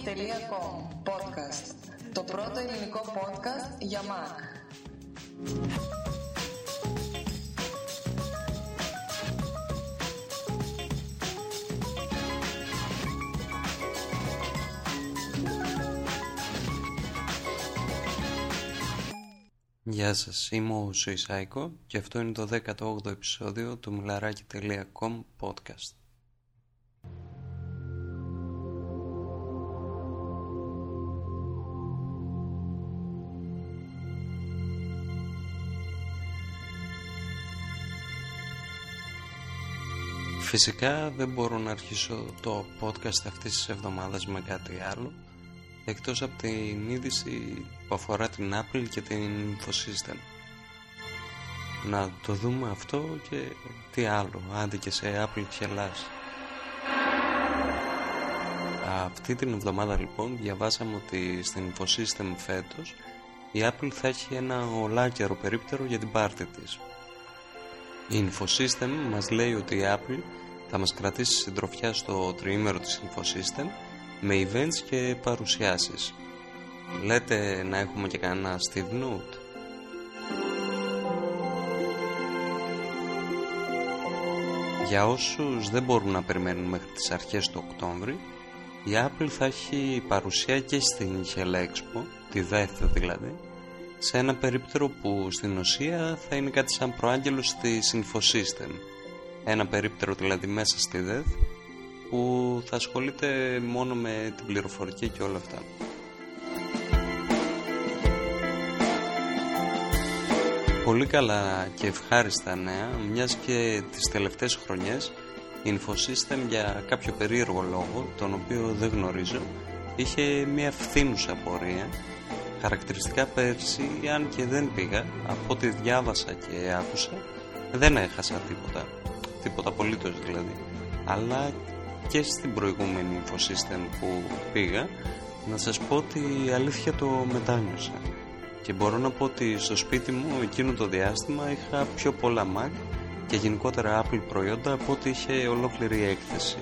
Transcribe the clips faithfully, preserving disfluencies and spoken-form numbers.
τελεία κομ podcast, το πρώτο ελληνικό podcast για Mac. Γεια σας, είμαι ο Σουισάικο και αυτό είναι το δέκατο όγδοο επεισόδιο του μιλαράκι τελεία κομ podcast. Φυσικά δεν μπορώ να αρχίσω το podcast αυτής της εβδομάδας με κάτι άλλο εκτός από την είδηση που αφορά την Apple και την InfoSystem. Να το δούμε αυτό και τι άλλο, άντε και σε Apple ξελάς. Αυτή την εβδομάδα λοιπόν διαβάσαμε ότι στην InfoSystem φέτος η Apple θα έχει ένα ολάκερο περίπτερο για την πάρτι της. Η InfoSystem μας λέει ότι η Apple θα μας κρατήσει συντροφιά στο τριήμερο της InfoSystem με events και παρουσιάσεις. Λέτε να έχουμε και κανένα Steve Note? Για όσους δεν μπορούν να περιμένουν μέχρι τις αρχές του Οκτώβρη, η Apple θα έχει παρουσία και στην Intel Expo, τη δεύτερη δηλαδή, σε ένα περίπτερο που στην ουσία θα είναι κάτι σαν προάγγελος της InfoSystem. Ένα περίπτερο δηλαδή μέσα στη ντι ι θ που θα ασχολείται μόνο με την πληροφορική και όλα αυτά. Πολύ καλά και ευχάριστα νέα, μιας και τις τελευταίες χρονιές η InfoSystem για κάποιο περίεργο λόγο, τον οποίο δεν γνωρίζω, είχε μια φθήνουσα πορεία. Χαρακτηριστικά πέρσι, αν και δεν πήγα, από ό,τι διάβασα και άκουσα, δεν έχασα τίποτα, τίποτα απολύτως δηλαδή. Αλλά και στην προηγούμενη InfoSystem που πήγα, να σας πω ότι η αλήθεια το μετάνιωσα. Και μπορώ να πω ότι στο σπίτι μου εκείνο το διάστημα είχα πιο πολλά Mac και γενικότερα Apple προϊόντα από ό,τι είχε ολόκληρη έκθεση.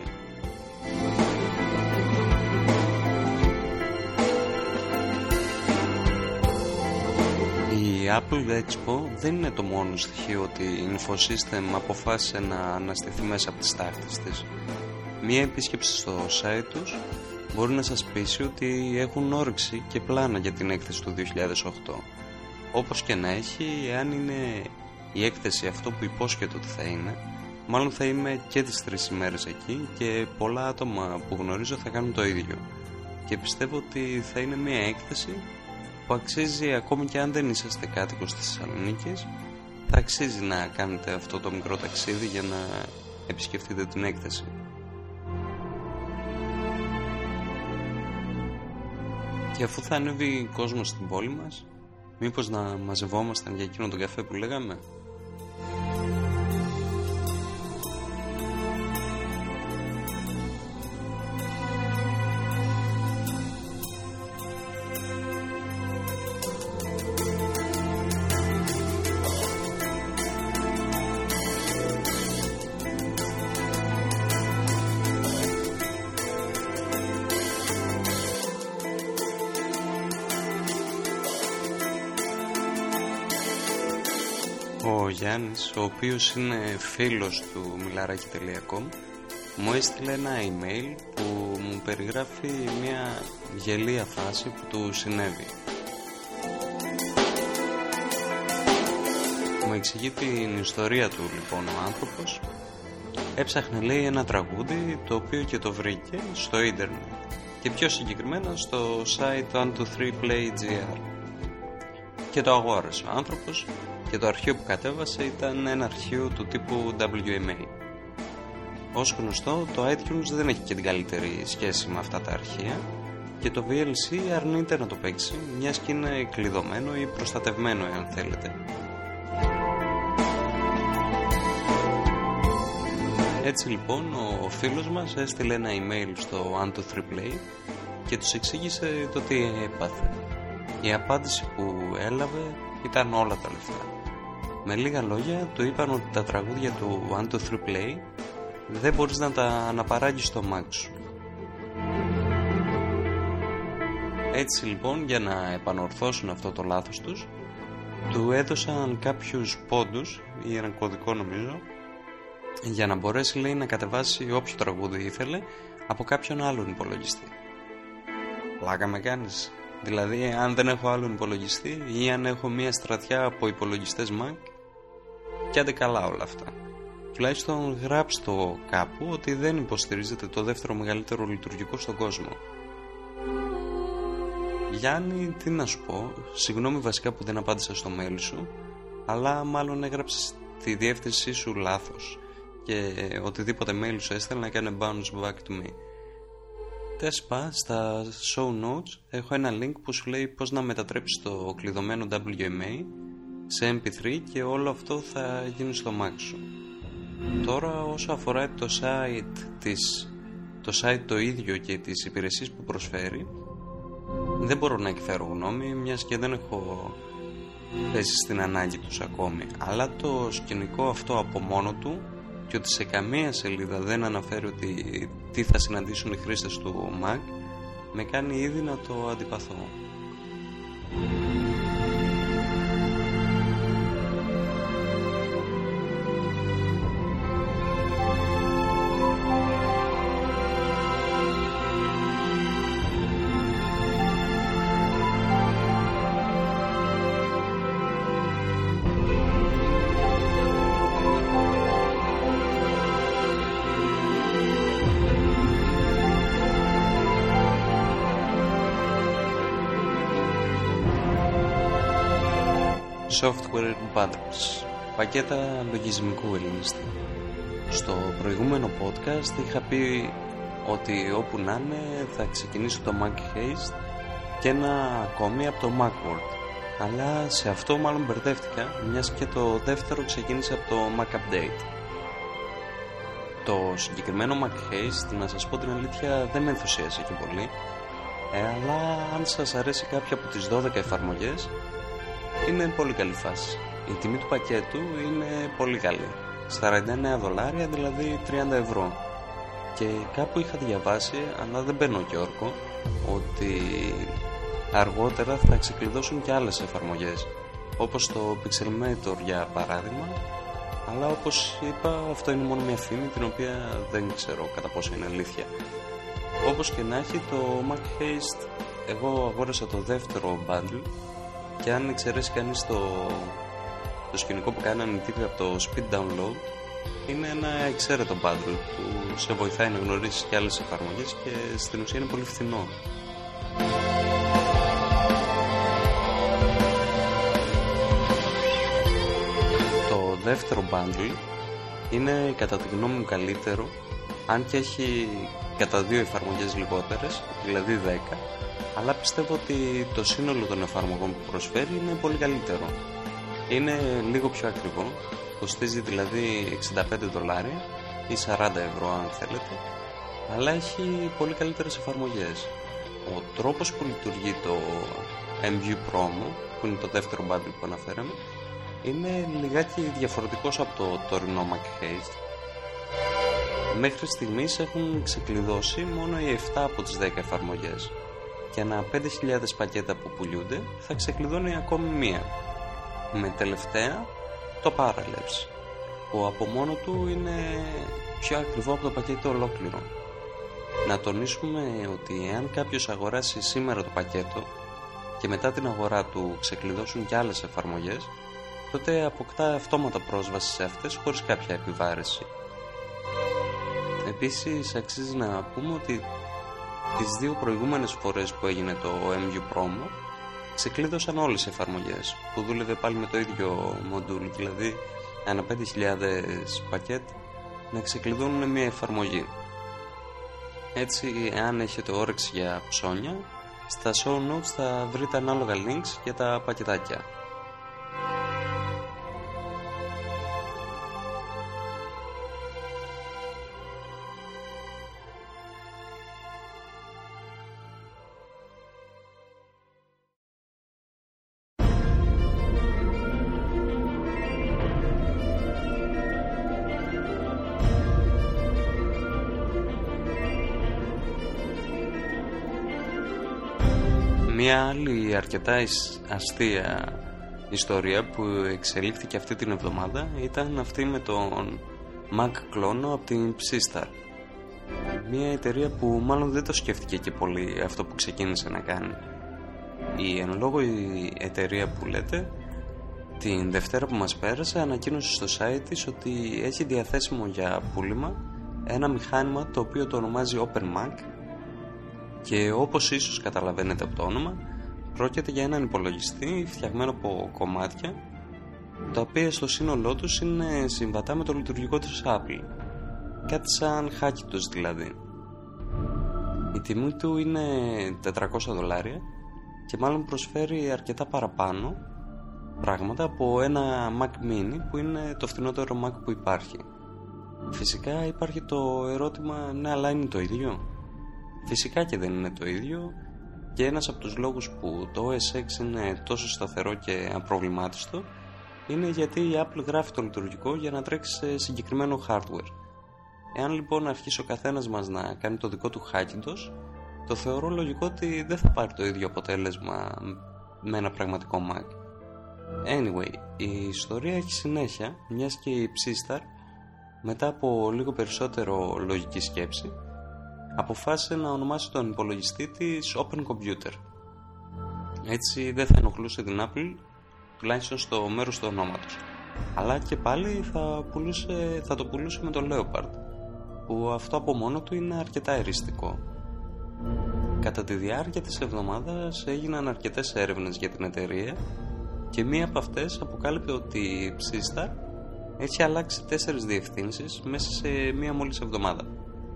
Η Apple Expo δεν είναι το μόνο στοιχείο ότι η InfoSystem αποφάσισε να αναστηθεί μέσα από τις τάχτες της. Μία επίσκεψη στο site τους μπορεί να σας πείσει ότι έχουν όρεξη και πλάνα για την έκθεση του δύο χιλιάδες οκτώ. Όπως και να έχει, εάν είναι η έκθεση αυτό που υπόσχεται ότι θα είναι, μάλλον θα είμαι και τις τρεις ημέρες εκεί και πολλά άτομα που γνωρίζω θα κάνουν το ίδιο. Και πιστεύω ότι θα είναι μια έκθεση που αξίζει, ακόμη και αν δεν είσαστε κάτοικος της Θεσσαλονίκης, θα αξίζει να κάνετε αυτό το μικρό ταξίδι για να επισκεφτείτε την έκθεση. Και αφού θα ανέβει κόσμος στην πόλη μας, μήπως να μαζευόμασταν για εκείνο τον καφέ που λέγαμε? Ο Γιάννης, ο οποίος είναι φίλος του μιλαράκι τελεία κομ, μου έστειλε ένα email που μου περιγράφει μια γελία φάση που του συνέβη. Μου εξηγεί την ιστορία του λοιπόν ο άνθρωπος. Έψαχνε λέει ένα τραγούδι το οποίο και το βρήκε στο ίντερνετ και πιο συγκεκριμένα στο site one two three play dot gr και το αγόρασε ο άνθρωπος. Και το αρχείο που κατέβασε ήταν ένα αρχείο του τύπου ντάμπλιου εμ έι. Ως γνωστό, το iTunes δεν έχει και την καλύτερη σχέση με αυτά τα αρχεία και το βι ελ σι αρνείται να το παίξει, μιας και είναι κλειδωμένο ή προστατευμένο εάν θέλετε. Έτσι λοιπόν ο φίλος μας έστειλε ένα email στο one two three play και τους εξήγησε το τι έπαθε. Η απάντηση που έλαβε ήταν όλα τα λεφτά. Με λίγα λόγια του είπαν ότι τα τραγούδια του one two three play δεν μπορείς να τα αναπαράγεις στο Mac σου. Έτσι λοιπόν, για να επανορθώσουν αυτό το λάθος τους, του έδωσαν κάποιους πόντους ή έναν κωδικό νομίζω, για να μπορέσει, λέει, να κατεβάσει όποιο τραγούδι ήθελε από κάποιον άλλον υπολογιστή. Πλάκα με κάνεις? Δηλαδή, αν δεν έχω άλλον υπολογιστή ή αν έχω μια στρατιά από υπολογιστές Mac, κι άντε καλά όλα αυτά. Τουλάχιστον γράψτε το κάπου ότι δεν υποστηρίζεται το δεύτερο μεγαλύτερο λειτουργικό στον κόσμο. Γιάννη, τι να σου πω, συγγνώμη βασικά που δεν απάντησα στο mail σου, αλλά μάλλον έγραψες τη διεύθυνσή σου λάθος και οτιδήποτε mail σου έστελνα να κάνει bounce back to me. Τέσπα, στα show notes έχω ένα link που σου λέει πώς να μετατρέψεις το κλειδωμένο ντάμπλιου εμ έι σε εμ πι θρι και όλο αυτό θα γίνει στο Mac σου. Τώρα όσο αφορά το site, της, το site το ίδιο και τις υπηρεσίες που προσφέρει, δεν μπορώ να εκφέρω γνώμη, μιας και δεν έχω πέσει στην ανάγκη τους ακόμη, αλλά το σκηνικό αυτό από μόνο του και ότι σε καμία σελίδα δεν αναφέρει ότι τι θα συναντήσουν οι χρήστες του Mac, με κάνει ήδη να το αντιπαθώ. Software Bundles, πακέτα λογισμικού ελληνιστή. Στο προηγούμενο podcast είχα πει ότι όπου να είναι θα ξεκινήσω το Mac Haste και ένα ακόμη από το Macworld, αλλά σε αυτό μάλλον μπερδεύτηκα, μιας και το δεύτερο ξεκίνησε από το Mac Update. Το συγκεκριμένο Mac Haste, να σας πω την αλήθεια, δεν με ενθουσίασε και πολύ, ε, αλλά αν σας αρέσει κάποια από τις δώδεκα εφαρμογές, είναι πολύ καλή φάση. Η τιμή του πακέτου είναι πολύ καλή, σαράντα εννέα δολάρια, δηλαδή τριάντα ευρώ. Και κάπου είχα διαβάσει, αλλά δεν παίρνω και όρκο, ότι αργότερα θα ξεκλειδώσουν και άλλες εφαρμογές, όπως το Pixelmator για παράδειγμα, αλλά όπως είπα, αυτό είναι μόνο μια φήμη την οποία δεν ξέρω κατά πόσο είναι αλήθεια. Όπως και να έχει, το Mac Haste εγώ αγόρασα το δεύτερο bundle, και αν εξαιρέσει κανείς το, το σκηνικό που κάνανε οι τύποι από το Speed Download, είναι ένα εξαίρετο bundle που σε βοηθάει να γνωρίσεις και άλλες εφαρμογές και στην ουσία είναι πολύ φθηνό. Το δεύτερο bundle είναι κατά τη γνώμη μου καλύτερο, αν και έχει κατά δύο εφαρμογές λιγότερες, δηλαδή δέκα, αλλά πιστεύω ότι το σύνολο των εφαρμογών που προσφέρει είναι πολύ καλύτερο. Είναι λίγο πιο ακριβό, κοστίζει δηλαδή εξήντα πέντε δολάρια ή σαράντα ευρώ αν θέλετε, αλλά έχει πολύ καλύτερες εφαρμογές. Ο τρόπος που λειτουργεί το εμ βιου Promo, που είναι το δεύτερο bundle που αναφέραμε, είναι λιγάκι διαφορετικός από το τωρινό Mac Haste. Μέχρι στιγμής έχουν ξεκλειδώσει μόνο οι επτά από τις δέκα εφαρμογές και ανά πέντε χιλιάδες πακέτα που πουλιούνται θα ξεκλειδώνει ακόμη μία, με τελευταία το Parallels, που από μόνο του είναι πιο ακριβό από το πακέτο ολόκληρο. Να τονίσουμε ότι εάν κάποιος αγοράσει σήμερα το πακέτο και μετά την αγορά του ξεκλειδώσουν και άλλες εφαρμογές, τότε αποκτά αυτόματα πρόσβαση σε αυτές χωρίς κάποια επιβάρηση. Επίσης αξίζει να πούμε ότι τις δύο προηγούμενες φορές που έγινε το εμ βιου Promo ξεκλείδωσαν όλες οι εφαρμογές, που δούλευε πάλι με το ίδιο μοντούλ, δηλαδή ανά πέντε χιλιάδες πακέτ να ξεκλειδώνουν μια εφαρμογή. Έτσι, εάν έχετε όρεξη για ψώνια, στα show notes θα βρείτε ανάλογα links για τα πακετάκια. Μία άλλη αρκετά αστεία ιστορία που εξελίχθηκε αυτή την εβδομάδα ήταν αυτή με τον Mac κλόνο από την Psystar. Μία εταιρεία που μάλλον δεν το σκέφτηκε και πολύ αυτό που ξεκίνησε να κάνει. Η εν λόγω η εταιρεία που λέτε, την Δευτέρα που μας πέρασε, ανακοίνωσε στο site της ότι έχει διαθέσιμο για πούλημα ένα μηχάνημα το οποίο το ονομάζει OpenMac, και όπως ίσως καταλαβαίνετε από το όνομα, πρόκειται για έναν υπολογιστή φτιαγμένο από κομμάτια, τα οποία στο σύνολό τους είναι συμβατά με το λειτουργικό της Apple, κάτι σαν Hackintosh δηλαδή. Η τιμή του είναι τετρακόσια δολάρια και μάλλον προσφέρει αρκετά παραπάνω πράγματα από ένα Mac Mini που είναι το φθηνότερο Mac που υπάρχει. Φυσικά υπάρχει το ερώτημα, ναι, αλλά είναι το ίδιο? Φυσικά και δεν είναι το ίδιο, και ένας από τους λόγους που το ο ες εξ είναι τόσο σταθερό και απροβλημάτιστο είναι γιατί η Apple γράφει το λειτουργικό για να τρέξει σε συγκεκριμένο hardware. Εάν λοιπόν αρχίσει ο καθένας μας να κάνει το δικό του Hackintosh, το θεωρώ λογικό ότι δεν θα πάρει το ίδιο αποτέλεσμα με ένα πραγματικό Mac. Anyway, η ιστορία έχει συνέχεια, μιας και η Psystar, μετά από λίγο περισσότερο λογική σκέψη, αποφάσισε να ονομάσει τον υπολογιστή της Open Computer. Έτσι δεν θα ενοχλούσε την Apple, τουλάχιστον στο μέρος του ονόματος. Αλλά και πάλι θα, πουλούσε, θα το πουλούσε με το Leopard, που αυτό από μόνο του είναι αρκετά εριστικό. Κατά τη διάρκεια της εβδομάδας έγιναν αρκετές έρευνες για την εταιρεία και μία από αυτές αποκάλυπτε ότι η Psystar έχει αλλάξει τέσσερις διευθύνσεις μέσα σε μία μόλις εβδομάδα.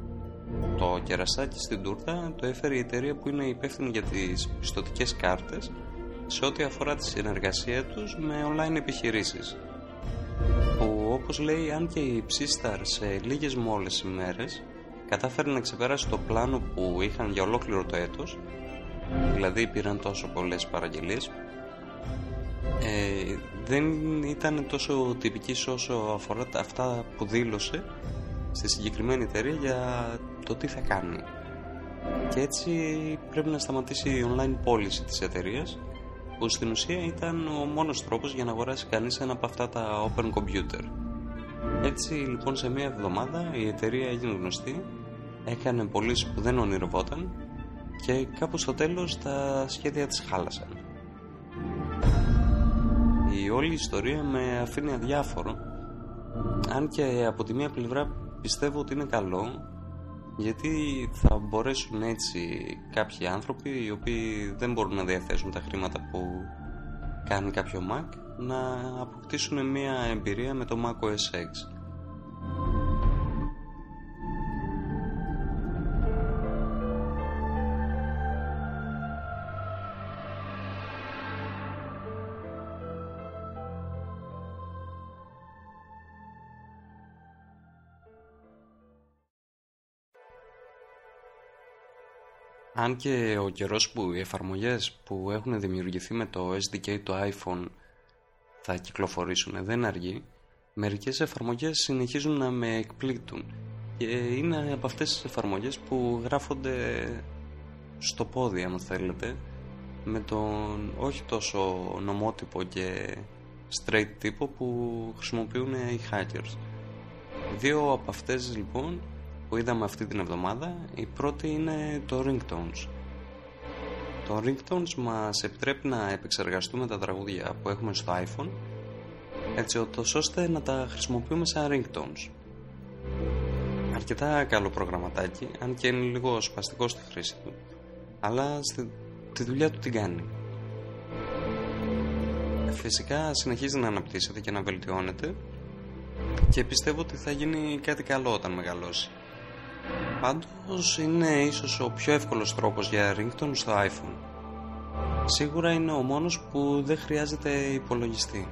Το κερασάκι στην τούρτα το έφερε η εταιρεία που είναι υπεύθυνη για τις πιστωτικές κάρτες σε ό,τι αφορά τη συνεργασία τους με online επιχειρήσεις, που όπως λέει, αν και η Psystar σε λίγες μόλις ημέρες κατάφερε να ξεπεράσει το πλάνο που είχαν για ολόκληρο το έτος, δηλαδή πήραν τόσο πολλές παραγγελίες, ε, δεν ήταν τόσο τυπική όσο αφορά αυτά που δήλωσε στη συγκεκριμένη εταιρεία για το τι θα κάνει. Και έτσι πρέπει να σταματήσει η online πώληση της εταιρείας, που στην ουσία ήταν ο μόνος τρόπος για να αγοράσει κανείς ένα από αυτά τα Open Computer. Έτσι λοιπόν σε μία εβδομάδα η εταιρεία έγινε γνωστή, έκανε πωλήσεις που δεν ονειρευόταν και κάπου στο τέλος τα σχέδια της χάλασαν. Η όλη ιστορία με αφήνει αδιάφορο, αν και από τη μία πλευρά πιστεύω ότι είναι καλό, γιατί θα μπορέσουν έτσι κάποιοι άνθρωποι οι οποίοι δεν μπορούν να διαθέσουν τα χρήματα που κάνει κάποιο Mac να αποκτήσουν μια εμπειρία με το Mac ο ες εξ. Αν και ο καιρός που οι εφαρμογές που έχουν δημιουργηθεί με το ες ντι κέι του iPhone θα κυκλοφορήσουν δεν αργεί, μερικές εφαρμογές συνεχίζουν να με εκπλήττουν και είναι από αυτές τις εφαρμογές που γράφονται στο πόδι, αν θέλετε, με τον όχι τόσο νομότυπο και straight τύπο που χρησιμοποιούν οι hackers. Δύο από αυτές λοιπόν που είδαμε αυτή την εβδομάδα, η πρώτη είναι το Ringtones. Το Ringtones μας επιτρέπει να επεξεργαστούμε τα τραγούδια που έχουμε στο iPhone, έτσι ώστε να τα χρησιμοποιούμε σαν Ringtones. Αρκετά καλό προγραμματάκι, αν και είναι λίγο σπαστικό στη χρήση του, αλλά στη, τη δουλειά του την κάνει. Φυσικά συνεχίζει να αναπτύσσεται και να βελτιώνεται και πιστεύω ότι θα γίνει κάτι καλό όταν μεγαλώσει. Πάντως είναι ίσως ο πιο εύκολος τρόπος για ringtone στο iPhone. Σίγουρα είναι ο μόνος που δεν χρειάζεται υπολογιστή.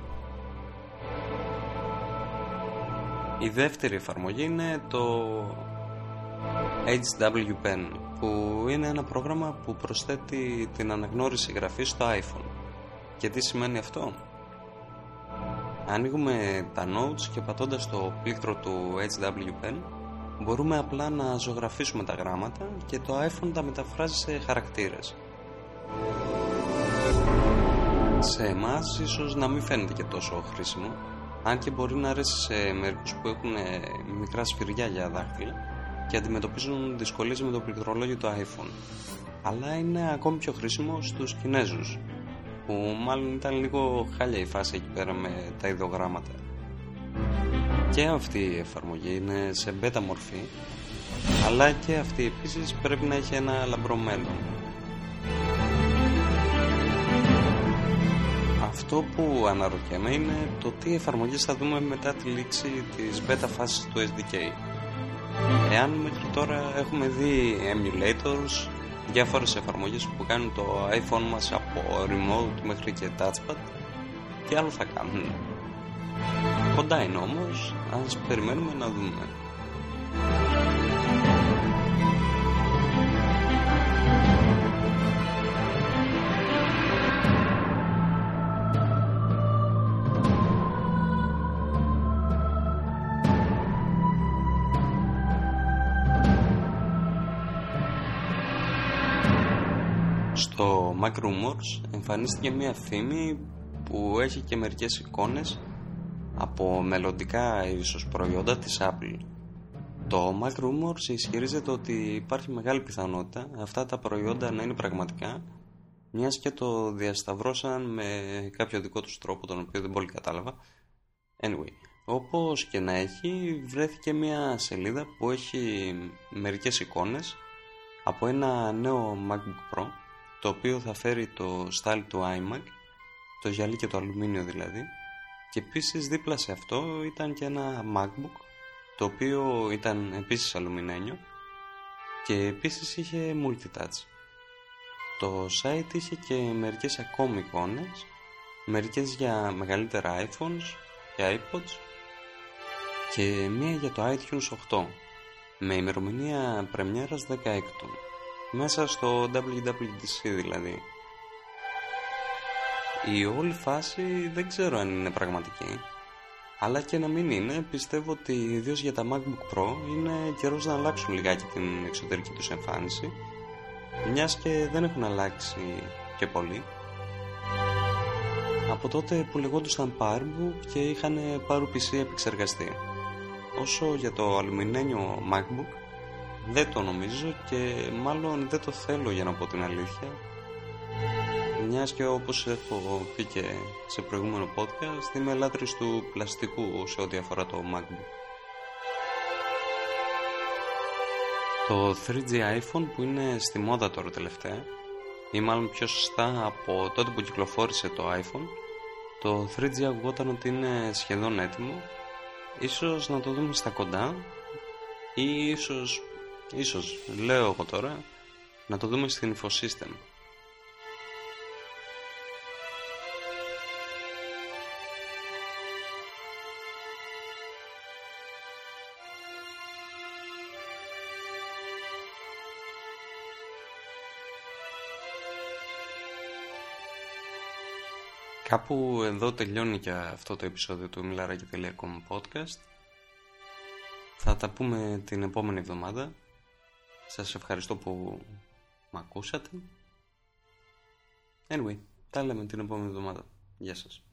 Η δεύτερη εφαρμογή είναι το έιτς ντάμπλιου Pen, που είναι ένα πρόγραμμα που προσθέτει την αναγνώριση γραφής στο iPhone. Και τι σημαίνει αυτό? Ανοίγουμε τα notes και πατώντας το πλήκτρο του έιτς ντάμπλιου Pen μπορούμε απλά να ζωγραφίσουμε τα γράμματα και το iPhone τα μεταφράζει σε χαρακτήρες. σε εμάς ίσως να μην φαίνεται και τόσο χρήσιμο, αν και μπορεί να αρέσει σε μερικούς που έχουν μικρά σφυριά για δάχτυλα και αντιμετωπίζουν δυσκολίες με το πληκτρολόγιο του iPhone. Αλλά είναι ακόμη πιο χρήσιμο στους Κινέζους, που μάλλον ήταν λίγο χάλια η φάση εκεί πέρα με τα ιδεογράμματα. Και αυτή η εφαρμογή είναι σε beta μορφή, αλλά και αυτή επίσης πρέπει να έχει ένα λαμπρό μέλλον. Αυτό που αναρωτιέμαι είναι το τι εφαρμογές θα δούμε μετά τη λήξη της beta φάσης του ες ντι κέι. Εάν μέχρι τώρα έχουμε δει emulators, διάφορες εφαρμογές που κάνουν το iPhone μας από remote μέχρι και touchpad, τι άλλο θα κάνουν? Κοντά είναι όμως, ας περιμένουμε να δούμε. Στο Mac Rumors εμφανίστηκε μια φήμη που έχει και μερικές εικόνες από μελλοντικά ίσως προϊόντα της Apple. Το Mac Rumors ισχυρίζεται ότι υπάρχει μεγάλη πιθανότητα αυτά τα προϊόντα να είναι πραγματικά, μιας και το διασταυρώσαν με κάποιο δικό τους τρόπο, τον οποίο δεν πολύ κατάλαβα. Anyway, όπως και να έχει, βρέθηκε μια σελίδα που έχει μερικές εικόνες από ένα νέο MacBook Pro, το οποίο θα φέρει το style του iMac, το γυαλί και το αλουμίνιο δηλαδή, και επίσης δίπλα σε αυτό ήταν και ένα MacBook, το οποίο ήταν επίσης αλουμινένιο και επίσης είχε multitouch. Το site είχε και μερικές ακόμη εικόνες, μερικές για μεγαλύτερα iPhones και iPods και μία για το iTunes οκτώ με ημερομηνία πρεμιέρας δεκαέξι, μέσα στο ντάμπλιου ντάμπλιου ντι σι δηλαδή. Η όλη φάση δεν ξέρω αν είναι πραγματική, αλλά και να μην είναι, πιστεύω ότι ιδίως για τα MacBook Pro είναι καιρός να αλλάξουν λιγάκι την εξωτερική τους εμφάνιση, μιας και δεν έχουν αλλάξει και πολύ από τότε που λεγόντουσαν PowerBook και είχαν PowerPC επεξεργαστή. Όσο για το αλουμινένιο MacBook, δεν το νομίζω και μάλλον δεν το θέλω, για να πω την αλήθεια, μιας και όπως έχω πει και σε προηγούμενο podcast, είμαι λάτρης του πλαστικού σε ό,τι αφορά το MacBook. Το θρι τζι iPhone, που είναι στη μόδα τώρα τελευταία, ή μάλλον πιο σωστά από τότε που κυκλοφόρησε το iPhone, το θρι τζι ακουγόταν ότι είναι σχεδόν έτοιμο. Ίσως να το δούμε στα κοντά, ή ίσως, ίσως λέω εγώ τώρα, να το δούμε στην InfoSystem. Κάπου εδώ τελειώνει και αυτό το επεισόδιο του μιλαράκι τελεία κομ podcast. Θα τα πούμε την επόμενη εβδομάδα. Σας ευχαριστώ που μ' ακούσατε. Anyway, τα λέμε την επόμενη εβδομάδα. Γεια σας.